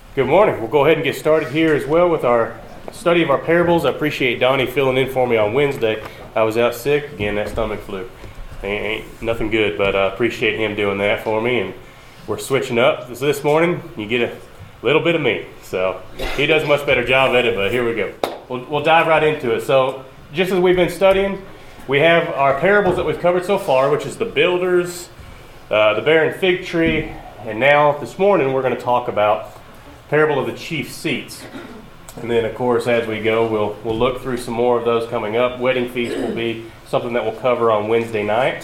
Good morning. We'll go ahead and get started here as well with our study of our parables. I appreciate Donnie filling in for me on Wednesday. I was out sick, again, that stomach flu. Ain't nothing good, but I appreciate him doing that for me. And we're switching up. This morning, you get a little bit of me. So he does a much better job at it, but here we go. We'll dive right into it. So just as we've been studying, we have our parables that we've covered so far, which is the builders, the barren fig tree, and now this morning we're going to talk about parable of the chief seats. And then, of course, as we go, we'll look through some more of those coming up. Wedding feast will be something that we'll cover on Wednesday night.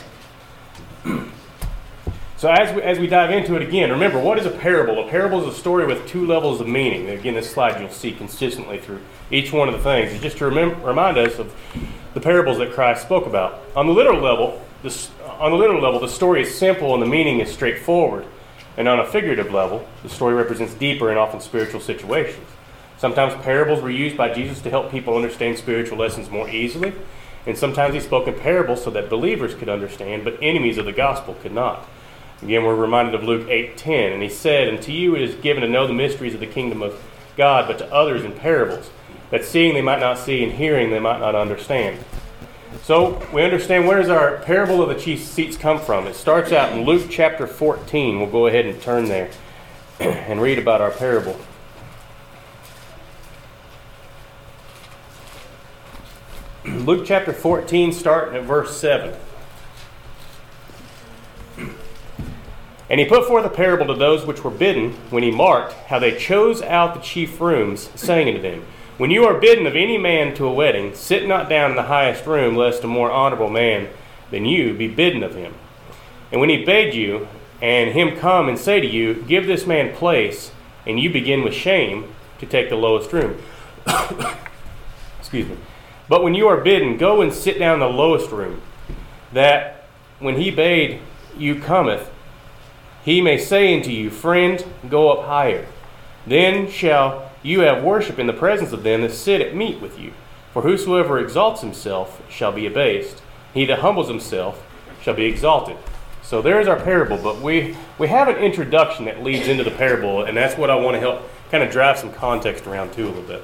So as we dive into it again, remember, what is a parable? A parable is a story with two levels of meaning. Again, this slide you'll see consistently through each one of the things. It's just to remind us of the parables that Christ spoke about. On the literal level, the story is simple and the meaning is straightforward. And on a figurative level, the story represents deeper and often spiritual situations. Sometimes parables were used by Jesus to help people understand spiritual lessons more easily, and sometimes he spoke in parables so that believers could understand, but enemies of the gospel could not. Again, we're reminded of Luke 8:10, and he said, "And to you it is given to know the mysteries of the kingdom of God, but to others in parables, that seeing they might not see, and hearing they might not understand." So we understand, where does our parable of the chief seats come from? It starts out in Luke chapter 14. We'll go ahead and turn there and read about our parable. Luke chapter 14, starting at verse 7. "And he put forth a parable to those which were bidden, when he marked how they chose out the chief rooms, saying unto them, When you are bidden of any man to a wedding, sit not down in the highest room, lest a more honorable man than you be bidden of him. And when he bade you, and him come and say to you, Give this man place, and you begin with shame to take the lowest room. Excuse me. But when you are bidden, go and sit down in the lowest room, that when he bade you cometh, he may say unto you, Friend, go up higher. Then shall you have worship in the presence of them that sit at meat with you. For whosoever exalts himself shall be abased. He that humbles himself shall be exalted." So there's our parable, but we have an introduction that leads into the parable, and that's what I want to help kind of drive some context around too a little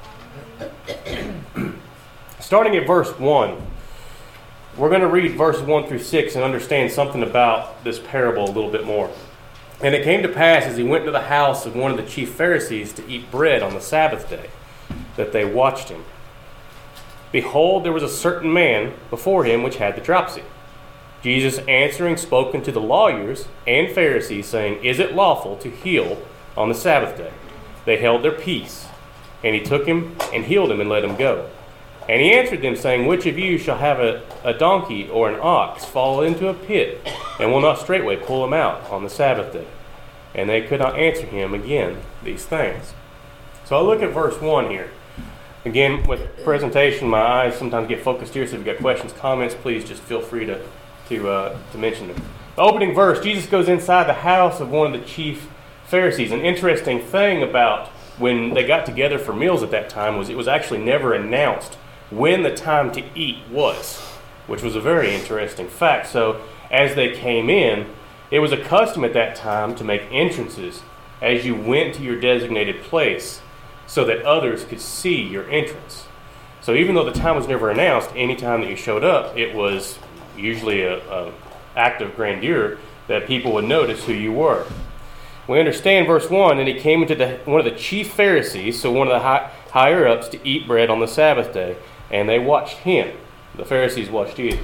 bit. Starting at verse 1, we're going to read verses 1 through 6 and understand something about this parable a little bit more. "And it came to pass, as he went to the house of one of the chief Pharisees to eat bread on the Sabbath day, that they watched him. Behold, there was a certain man before him which had the dropsy. Jesus answering spoke unto the lawyers and Pharisees, saying, Is it lawful to heal on the Sabbath day? They held their peace. And he took him and healed him and let him go. And he answered them, saying, Which of you shall have a donkey or an ox fall into a pit, and will not straightway pull him out on the Sabbath day? And they could not answer him again these things." So I look at verse 1 here. Again, with presentation, my eyes sometimes get focused here, so if you've got questions, comments, please just feel free to mention them. The opening verse, Jesus goes inside the house of one of the chief Pharisees. An interesting thing about when they got together for meals at that time was it was actually never announced when the time to eat was, which was a very interesting fact. So as they came in, it was a custom at that time to make entrances as you went to your designated place so that others could see your entrance. So even though the time was never announced, any time that you showed up, it was usually an act of grandeur that people would notice who you were. We understand verse 1, "And he came into one of the chief Pharisees," so one of the higher-ups, "to eat bread on the Sabbath day. And they watched him." The Pharisees watched Jesus.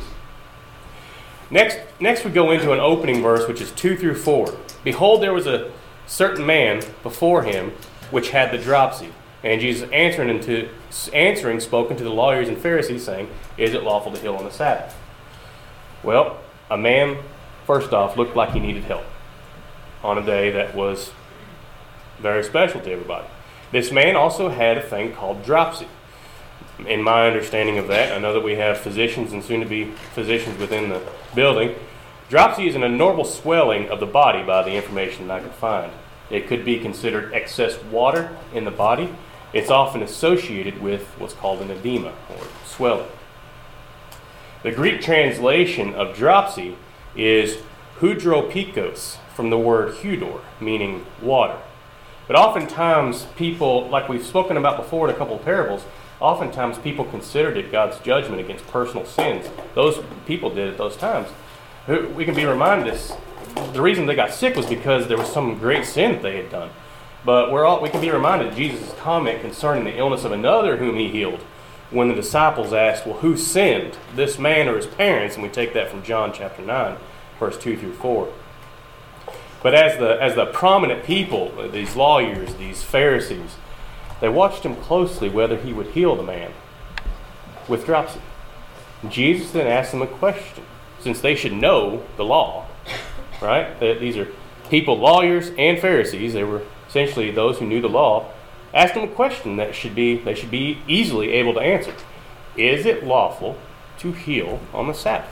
Next we go into an opening verse, which is 2 through 4. "Behold, there was a certain man before him which had the dropsy. And Jesus answering spoke unto the lawyers and Pharisees, saying, Is it lawful to heal on the Sabbath?" Well, a man, first off, looked like he needed help on a day that was very special to everybody. This man also had a thing called dropsy. In my understanding of that, I know that we have physicians and soon-to-be physicians within the building. Dropsy is an abnormal swelling of the body by the information that I could find. It could be considered excess water in the body. It's often associated with what's called an edema or swelling. The Greek translation of dropsy is hydropikos, from the word hudor, meaning water. But oftentimes people, like we've spoken about before in a couple of parables, oftentimes people considered it God's judgment against personal sins. Those people did at those times. We can be reminded this. The reason they got sick was because there was some great sin that they had done. But we can be reminded of Jesus' comment concerning the illness of another whom he healed, when the disciples asked, well, who sinned, this man or his parents? And we take that from John chapter 9, verse 2 through 4. But as the prominent people, these lawyers, these Pharisees, they watched him closely whether he would heal the man with dropsy. Jesus then asked them a question, since they should know the law, right? These are people, lawyers and Pharisees. They were essentially those who knew the law. Asked them a question that they should be easily able to answer. Is it lawful to heal on the Sabbath?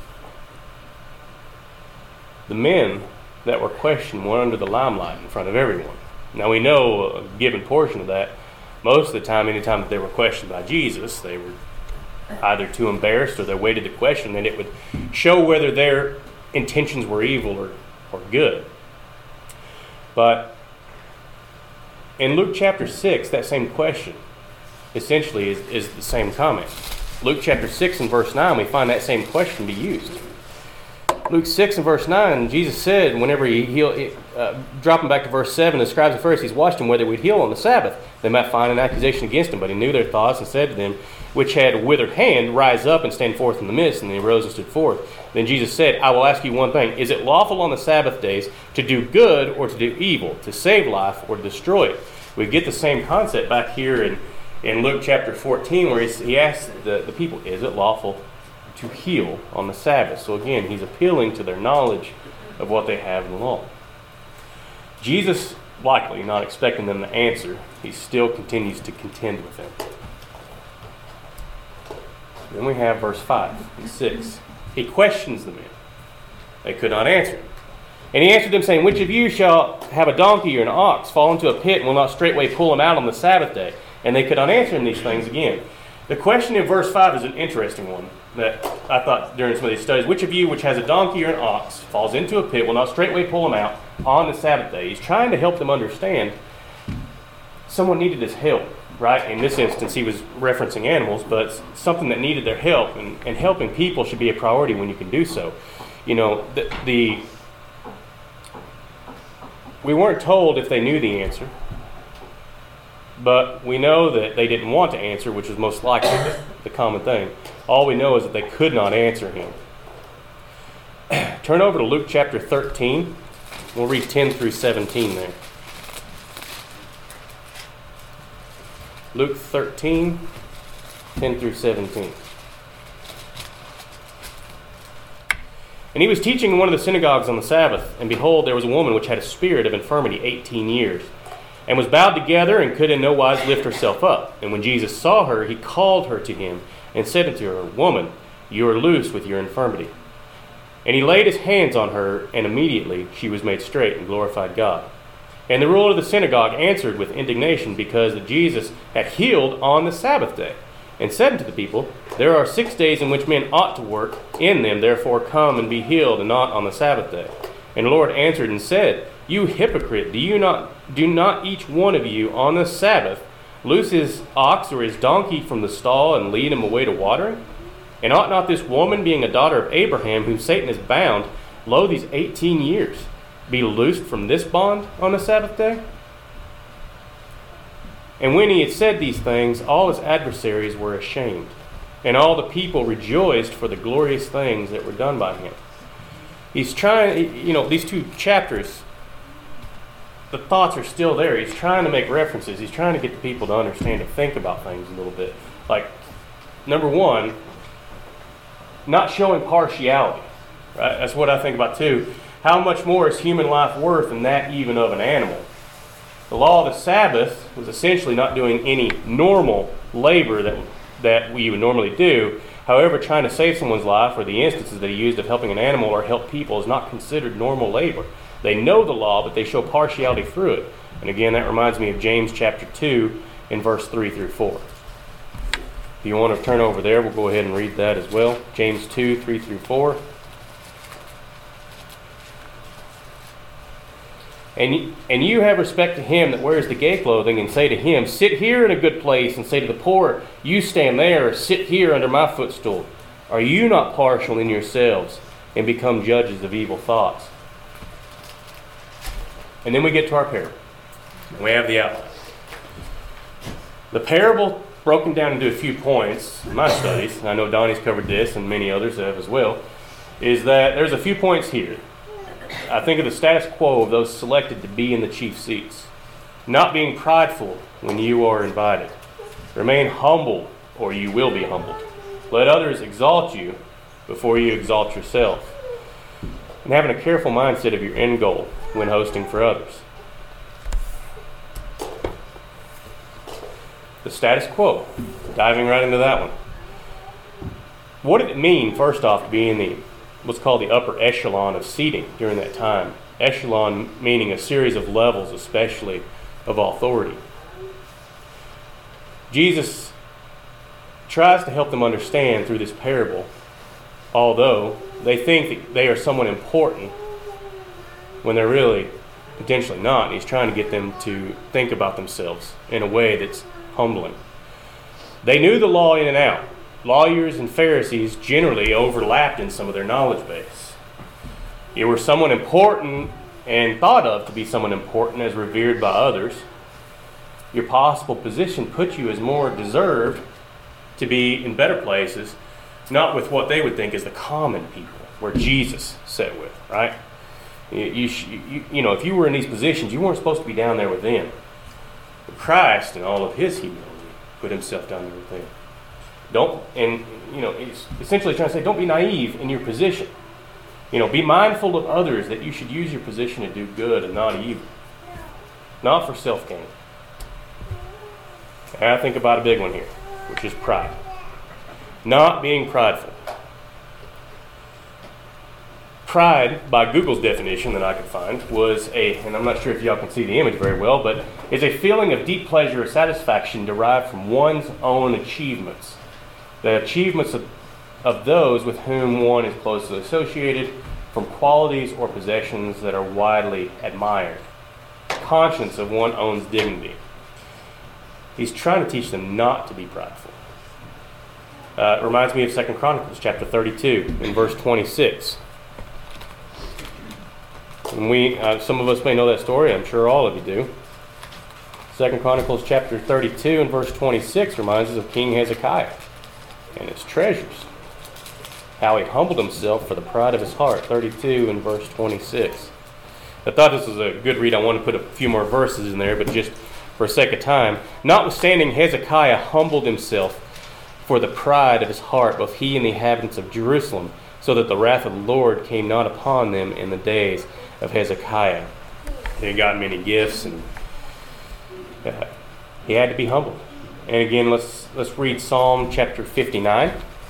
The men that were questioned were under the limelight in front of everyone. Now we know a given portion of that. Most of the time, anytime that they were questioned by Jesus, they were either too embarrassed or they waited to question, and it would show whether their intentions were evil or good. But in Luke chapter 6, that same question essentially is the same comment. Luke chapter 6 and verse 9, we find that same question be used. Luke 6 and verse 9, Jesus said, whenever he healed, dropping back to verse 7, the scribes and Pharisees watched him whether he would heal on the Sabbath. They might find an accusation against him, but he knew their thoughts and said to them, which had a withered hand, rise up and stand forth in the midst. And they arose and stood forth. Then Jesus said, I will ask you one thing. Is it lawful on the Sabbath days to do good or to do evil, to save life or to destroy it? We get the same concept back here in Luke chapter 14, where he asks the people, is it lawful to heal on the Sabbath? So again, he's appealing to their knowledge of what they have in the law. Jesus, likely not expecting them to answer, he still continues to contend with them. Then we have verse 5 and 6. He questions the men. They could not answer him. And he answered them, saying, which of you shall have a donkey or an ox fall into a pit and will not straightway pull him out on the Sabbath day? And they could not answer him these things again. The question in verse 5 is an interesting one that I thought during some of these studies. Which of you which has a donkey or an ox falls into a pit will not straightway pull him out on the Sabbath day? He's trying to help them understand someone needed his help, right? In this instance, he was referencing animals, but something that needed their help. And helping people should be a priority when you can do so. You know, we weren't told if they knew the answer, but we know that they didn't want to answer, which is most likely the common thing. All we know is that they could not answer him. Turn over to Luke chapter 13. We'll read 10 through 17 there. Luke 13, 10 through 17. And he was teaching in one of the synagogues on the Sabbath, and behold, there was a woman which had a spirit of infirmity 18 years, and was bowed together, and could in no wise lift herself up. And when Jesus saw her, he called her to him, and said unto her, Woman, you are loose with your infirmity. And he laid his hands on her, and immediately she was made straight, and glorified God. And the ruler of the synagogue answered with indignation, because that Jesus had healed on the Sabbath day, and said unto the people, There are 6 days in which men ought to work, in them therefore come and be healed, and not on the Sabbath day. And the Lord answered and said, You hypocrite, do not each one of you on the Sabbath loose his ox or his donkey from the stall and lead him away to watering? And ought not this woman, being a daughter of Abraham, whom Satan has bound, lo, these 18 years, be loosed from this bond on the Sabbath day? And when he had said these things, all his adversaries were ashamed, and all the people rejoiced for the glorious things that were done by him. He's trying, these 2 chapters, the thoughts are still there. He's trying to make references. He's trying to get the people to understand and think about things a little bit. Like, number one, not showing partiality. Right? That's what I think about too. How much more is human life worth than that even of an animal? The law of the Sabbath was essentially not doing any normal labor that we would normally do. However, trying to save someone's life, or the instances that he used of helping an animal or help people, is not considered normal labor. They know the law, but they show partiality through it. And again, that reminds me of James chapter 2 in verse 3 through 4. If you want to turn over there, we'll go ahead and read that as well. James 2, 3 through 4. And you have respect to him that wears the gay clothing, and say to him, sit here in a good place, and say to the poor, you stand there, or sit here under my footstool. Are you not partial in yourselves, and become judges of evil thoughts? And then we get to our parable. We have the outline. The parable, broken down into a few points in my studies, and I know Donnie's covered this and many others have as well, is that there's a few points here. I think of the status quo of those selected to be in the chief seats. Not being prideful when you are invited. Remain humble, or you will be humbled. Let others exalt you before you exalt yourself. And having a careful mindset of your end goal when hosting for others. The status quo. Diving right into that one. What did it mean, first off, to be in the what's called the upper echelon of seating during that time? Echelon meaning a series of levels, especially of authority. Jesus tries to help them understand through this parable, although they think that they are someone important when they're really potentially not. He's trying to get them to think about themselves in a way that's humbling. They knew the law in and out. Lawyers and Pharisees generally overlapped in some of their knowledge base. You were someone important and thought of to be someone important as revered by others. Your possible position put you as more deserved to be in better places, not with what they would think is the common people, where Jesus sat with, right? You know, if you were in these positions, you weren't supposed to be down there with them. But Christ, in all of his humility, put himself down there with them. He's essentially trying to say, don't be naive in your position. Be mindful of others, that you should use your position to do good and not evil. Not for self-gain. And I think about a big one here, which is pride. Not being prideful. Pride, by Google's definition that I could find, was and I'm not sure if y'all can see the image very well, but is a feeling of deep pleasure or satisfaction derived from one's own achievements. The achievements of those with whom one is closely associated, from qualities or possessions that are widely admired. Conscience of one's own dignity. He's trying to teach them not to be prideful. It reminds me of 2 Chronicles chapter 32 in verse 26. And some of us may know that story. I'm sure all of you do. 2 Chronicles chapter 32 and verse 26 reminds us of King Hezekiah and his treasures. How he humbled himself for the pride of his heart. 32 and verse 26. I thought this was a good read. I want to put a few more verses in there, but just for sake of time. Notwithstanding, Hezekiah humbled himself for the pride of his heart, both he and the inhabitants of Jerusalem, so that the wrath of the Lord came not upon them in the days of Hezekiah. He got many gifts, and he had to be humbled. And again, let's read Psalm chapter 59.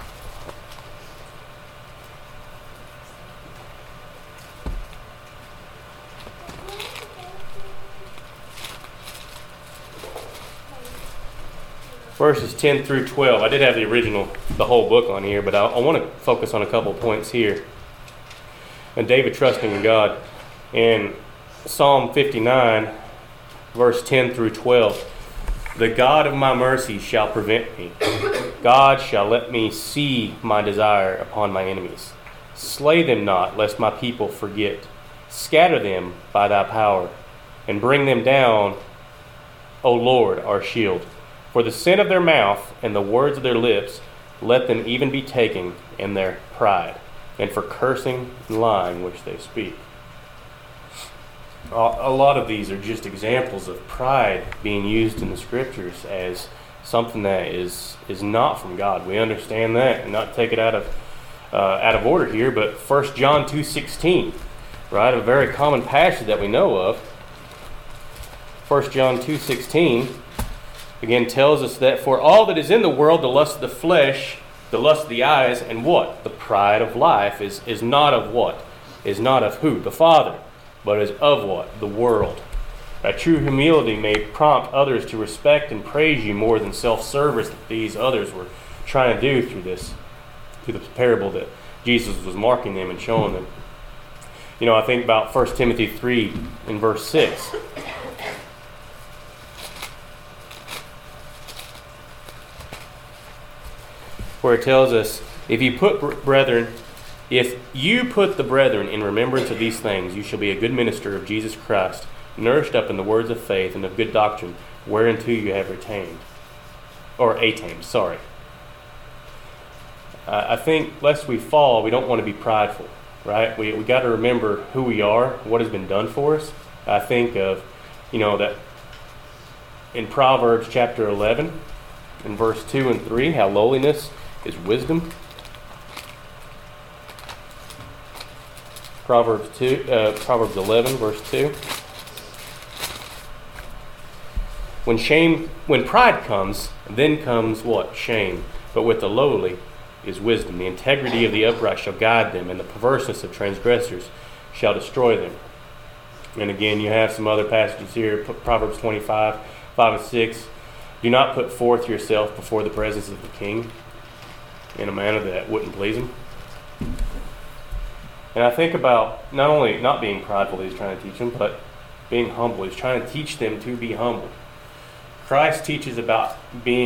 Verses 10 through 12. I did have the whole book on here, but I want to focus on a couple of points here. And David trusting in God. In Psalm 59, verse 10 through 12. The God of my mercy shall prevent me. God shall let me see my desire upon my enemies. Slay them not, lest my people forget. Scatter them by thy power, and bring them down, O Lord, our shield. For the sin of their mouth and the words of their lips, let them even be taken in their pride, and for cursing and lying which they speak. A lot of these are just examples of pride being used in the Scriptures as something that is not from God. We understand that and not take it out of order here, but 1 John 2:16, right? A very common passage that we know of. 1 John 2:16 again tells us that for all that is in the world, the lust of the flesh, the lust of the eyes, and what? The pride of life is not of what? Is not of who? The Father. But is of what? The world. That true humility may prompt others to respect and praise you more than self-service that these others were trying to do through the parable that Jesus was marking them and showing them. I think about 1 Timothy 3 in verse 6. Where it tells us, if you put the brethren in remembrance of these things, you shall be a good minister of Jesus Christ, nourished up in the words of faith and of good doctrine, whereunto you have attained. I think lest we fall, we don't want to be prideful, right? We got to remember who we are, what has been done for us. I think of, that in Proverbs chapter 11, in verse 2 and 3, how lowliness is wisdom. Proverbs 11, verse 2. When pride comes, then comes what? Shame. But with the lowly is wisdom. The integrity of the upright shall guide them, and the perverseness of transgressors shall destroy them. And again, you have some other passages here. Proverbs 25, 5 and 6. Do not put forth yourself before the presence of the king in a manner that wouldn't please him. And I think about not only not being prideful that he's trying to teach them, but being humble. He's trying to teach them to be humble. Christ teaches about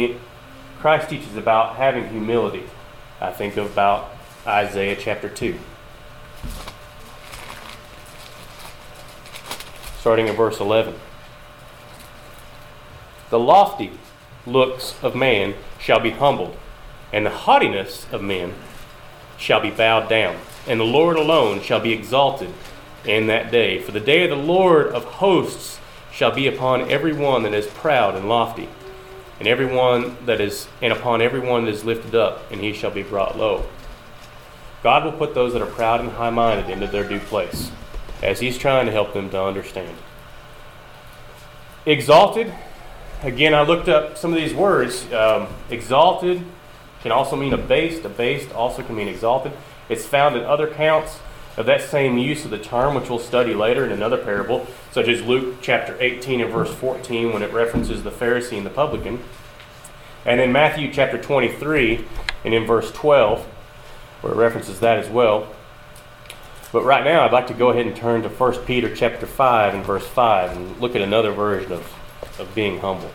having humility. I think about Isaiah chapter 2. Starting at verse 11. The lofty looks of man shall be humbled, and the haughtiness of men shall be bowed down. And the Lord alone shall be exalted in that day. For the day of the Lord of hosts shall be upon every one that is proud and lofty, and upon every one that is lifted up, and he shall be brought low. God will put those that are proud and high-minded into their due place, as he's trying to help them to understand. Exalted, again, I looked up some of these words. Exalted can also mean abased. Abased also can mean exalted. It's found in other accounts of that same use of the term, which we'll study later in another parable, such as Luke chapter 18 and verse 14, when it references the Pharisee and the publican. And in Matthew chapter 23 and in verse 12, where it references that as well. But right now, I'd like to go ahead and turn to 1 Peter chapter 5 and verse 5 and look at another version of being humble.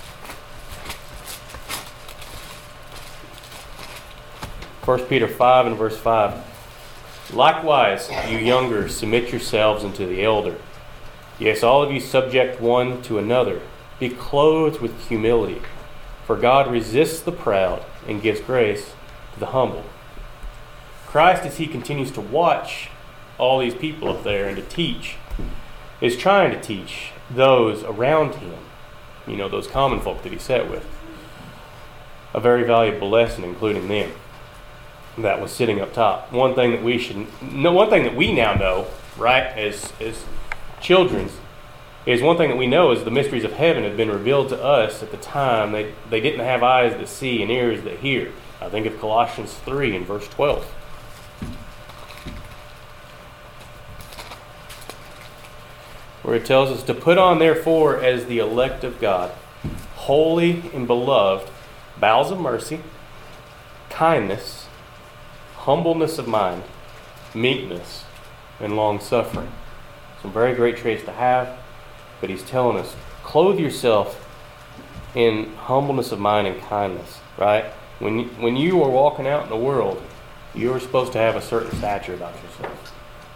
1 Peter 5 and verse 5. Likewise, you younger, submit yourselves unto the elder. Yes, all of you subject one to another. Be clothed with humility. For God resists the proud and gives grace to the humble. Christ, as he continues to watch all these people up there and to teach, is trying to teach those around him, those common folk that he sat with, a very valuable lesson, including them. That was sitting up top. One thing that we now know, right, as children, is one thing that we know is the mysteries of heaven have been revealed to us at the time. They didn't have eyes that see and ears that hear. I think of Colossians 3 and verse 12. Where it tells us to put on, therefore, as the elect of God, holy and beloved, bowels of mercy, kindness, humbleness of mind, meekness, and long-suffering. Some very great traits to have, but he's telling us, clothe yourself in humbleness of mind and kindness, right? When you are walking out in the world, you're supposed to have a certain stature about yourself.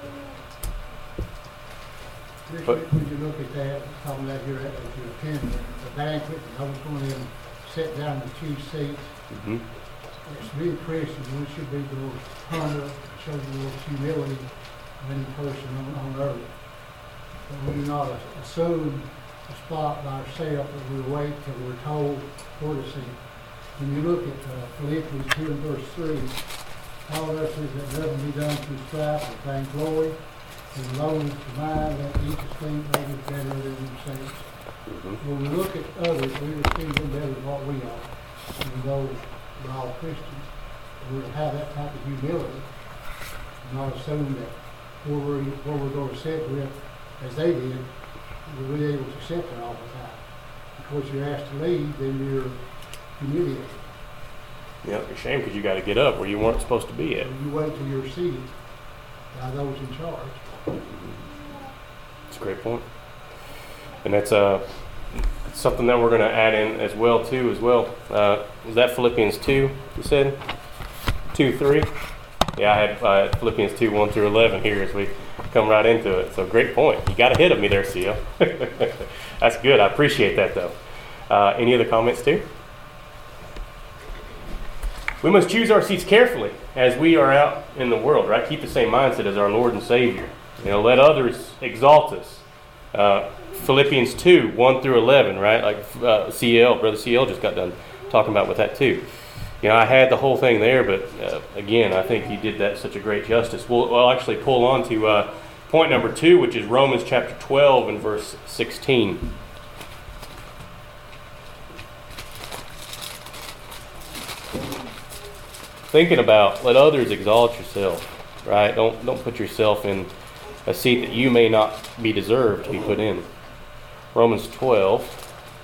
But when you look at that, talking about here as you attend the banquet, and I was going in and sit down in the chief seats. Mm-hmm. It's to be a Christian, we should be the most humble, show the most humility of any person on earth. But we do not assume a spot by ourselves that we wait till we're told where to sit. When you look at Philippians 2 and verse 3, all of us is that nothing be done through strife or vain glory, and lowliness of mind, let each esteem others better than themselves. Mm-hmm. When we look at others, we esteem them better than what we are, even though we're all Christians. We're to have that type of humility, not assume that where we're going to sit with, as they did, we'll be able to sit there all the time. Because you're asked to leave, then you're humiliated. Yeah, you're ashamed because you got to get up where you weren't supposed to be at. You wait till you're seated by those in charge. That's a great point. And that's something that we're going to add in as well, too, as well. Was that Philippians 2, you said? 2:3? Yeah, I had Philippians 2, 1 through 11 here as we come right into it. So great point. You got ahead of me there, CL. That's good. I appreciate that, though. Any other comments, too? We must choose our seats carefully as we are out in the world, right? Keep the same mindset as our Lord and Savior. Let others exalt us. Philippians 2, 1 through 11, right? Like Brother CL just got done talking about with that too. I had the whole thing there, but again, I think he did that such a great justice. We'll actually pull on to point number 2, which is Romans chapter 12 and verse 16. Thinking about, let others exalt yourself, right? Don't put yourself in a seat that you may not be deserved to be put in. Romans 12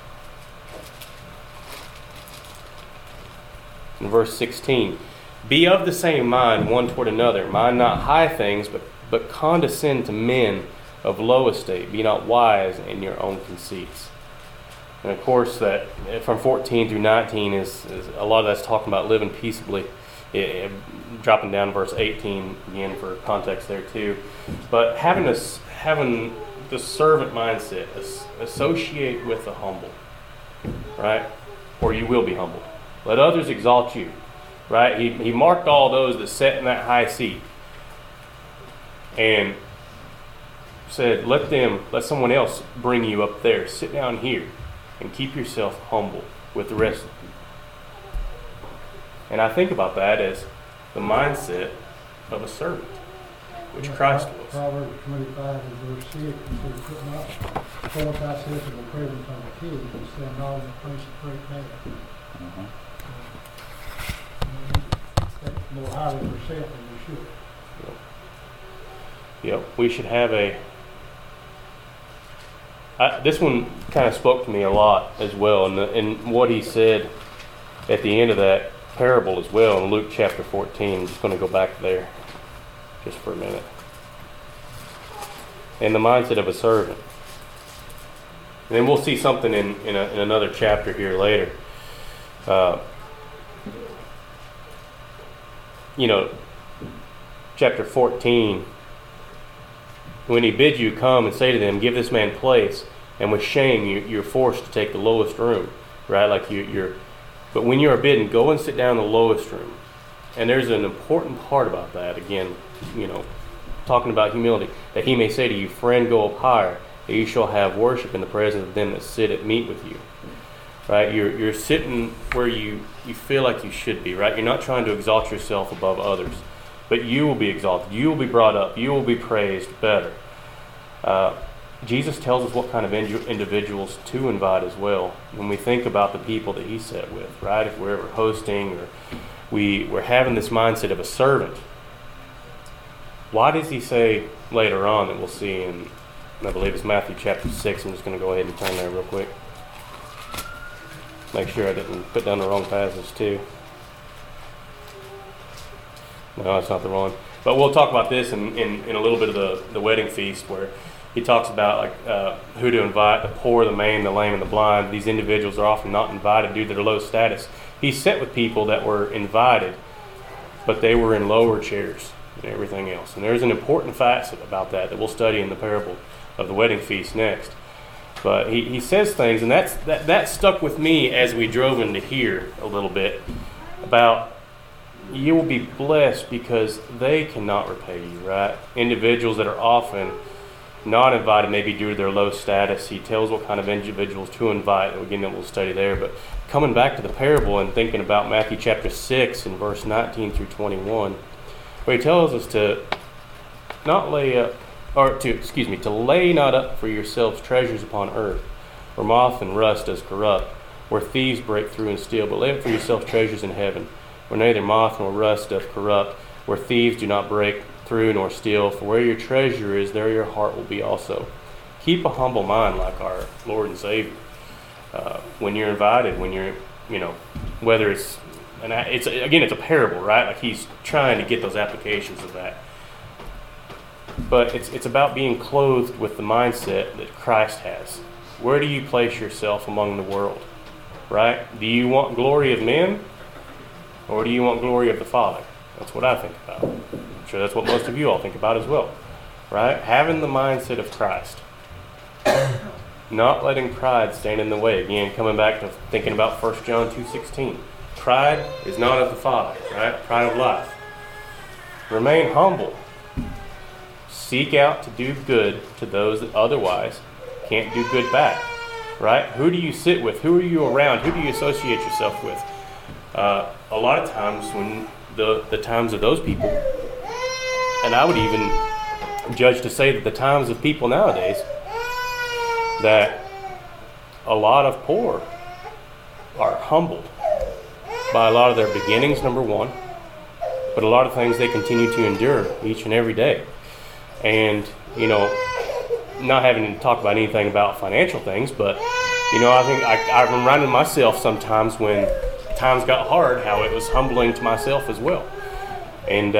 and verse 16. Be of the same mind one toward another. Mind not high things, but condescend to men of low estate. Be not wise in your own conceits. And of course, that from 14 through 19 is a lot of that's talking about living peaceably. Dropping down to verse 18 again for context there too. But having the servant mindset, associate with the humble, right? Or you will be humbled. Let others exalt you, right? He marked all those that sat in that high seat and said, let someone else bring you up there. Sit down here and keep yourself humble with the rest of them. And I think about that as the mindset of a servant, which Christ was. Proverbs 25 and verse 6, it says, put not forth thyself in the presence of a king, and stand not in the place of great man. Think more highly of yourself than you should. Yep. We should have this one kind of spoke to me a lot as well, and what he said at the end of that parable as well in Luke chapter 14. I'm just going to go back there just for a minute. And the mindset of a servant. And then we'll see something in another chapter here later. Chapter 14, when he bids you come and say to them, give this man place, and with shame you're forced to take the lowest room, right? Like but when you are bidden, go and sit down in the lowest room. And there's an important part about that, again, talking about humility, that he may say to you, friend, go up higher, that you shall have worship in the presence of them that sit at meat with you. Right? You're sitting where you feel like you should be, right? You're not trying to exalt yourself above others, but you will be exalted. You will be brought up. You will be praised better. Jesus tells us what kind of individuals to invite as well when we think about the people that he sat with, right? If we're ever hosting or we're having this mindset of a servant. Why does he say later on that we'll see in, I believe it's Matthew chapter 6. I'm just going to go ahead and turn there real quick. Make sure I didn't put down the wrong passage too. No, that's not the wrong. But we'll talk about this in a little bit of the wedding feast, where he talks about who to invite: the poor, the maimed, the lame, and the blind. These individuals are often not invited due to their low status. He sat with people that were invited, but they were in lower chairs and everything else. And there's an important facet about that we'll study in the parable of the wedding feast next. But he says things, and that stuck with me as we drove into here a little bit, about you will be blessed because they cannot repay you, right? Individuals that are often not invited, maybe due to their low status. He tells what kind of individuals to invite. Again, that we'll study there. But coming back to the parable and thinking about Matthew chapter 6 and verse 19 through 21, where he tells us to lay not up for yourselves treasures upon earth, where moth and rust does corrupt, where thieves break through and steal, but lay up for yourselves treasures in heaven, where neither moth nor rust doth corrupt, where thieves do not break through nor steal. For where your treasure is, there your heart will be also. Keep a humble mind like our Lord and Savior. When you're invited, when you're, whether it's a parable, right? Like he's trying to get those applications of that. But it's about being clothed with the mindset that Christ has. Where do you place yourself among the world? Right? Do you want glory of men? Or do you want glory of the Father? That's what I think about. I'm sure that's what most of you all think about as well. Right? Having the mindset of Christ. Not letting pride stand in the way. Again, coming back to thinking about 1 John 2:16. Pride is not of the Father, right? Pride of life. Remain humble. Seek out to do good to those that otherwise can't do good back, right? Who do you sit with? Who are you around? Who do you associate yourself with? A lot of times when the times of those people, and I would even judge to say that the times of people nowadays, that a lot of poor are humbled by a lot of their beginnings, number one, but a lot of things they continue to endure each and every day. And, not having to talk about anything about financial things, but, I think I'm reminding myself sometimes when times got hard, how it was humbling to myself as well. And,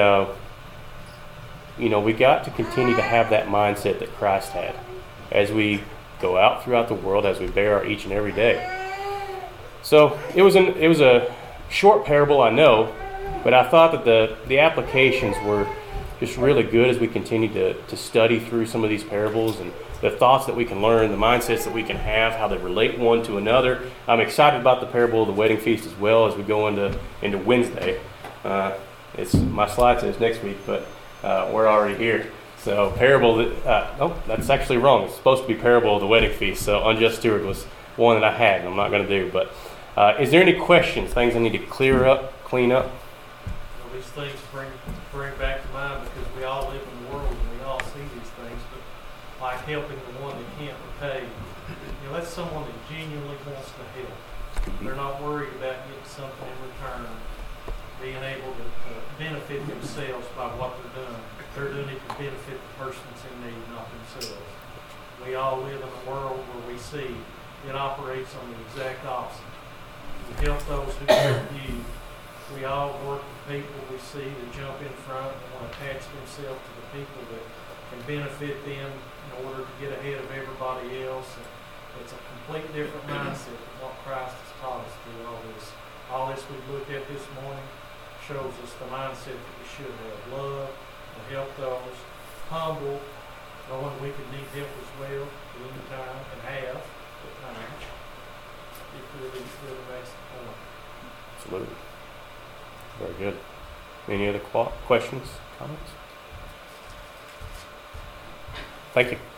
we got to continue to have that mindset that Christ had as we go out throughout the world, as we bear our each and every day. So it was a short parable, I know, but I thought that the applications were just really good as we continue to study through some of these parables and the thoughts that we can learn, the mindsets that we can have, how they relate one to another. I'm excited about the parable of the wedding feast as well as we go into Wednesday. It's my slide says next week, but we're already here. So parable, that's actually wrong. It's supposed to be parable of the wedding feast. So unjust steward was one that I had and I'm not going to do. But is there any questions, things I need to clean up? These things bring back to mind because we all live in the world and we all see these things, but like helping the one that can't repay, that's someone that genuinely wants to help. They're not worried about getting something in return, being able to benefit themselves by what they're doing. They're doing it to benefit the person that's in need, not themselves. We all live in a world where we see it operates on the exact opposite. You help those who help you. We all work with people we see that jump in front and want to attach themselves to the people that can benefit them in order to get ahead of everybody else. And it's a complete different mindset than what Christ has taught us through all this. All this we've looked at this morning shows us the mindset that we should have. Love, to help those, humble, knowing we can need help as well, any time, and have at times. It really makes the point. Absolutely. Very good. Any other questions, comments? Thank you.